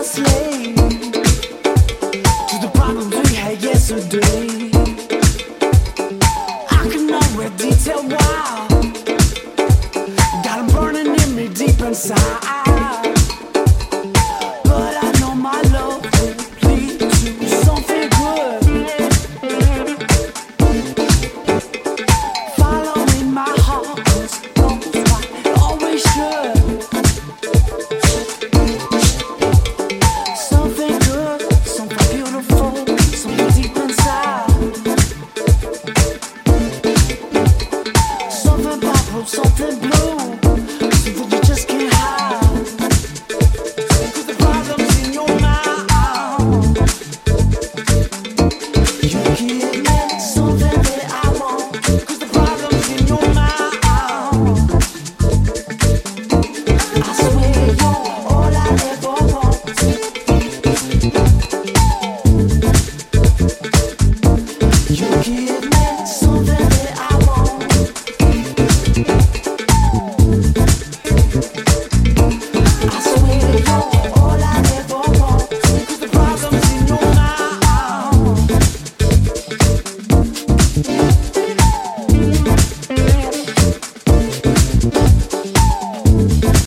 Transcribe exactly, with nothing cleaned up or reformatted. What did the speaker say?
slave to the problems we had yesterday. I can already tell why. Got 'em burning in me deep inside. But I know my love will lead to something good. Following my heart, 'cause knows what it always should. Something good, something beautiful, something deep inside. Something purple, something blue, something you just can't hide. 'Cause the problem's in your mind. You give me something that I want. 'Cause the problem's in your mind. I swear you're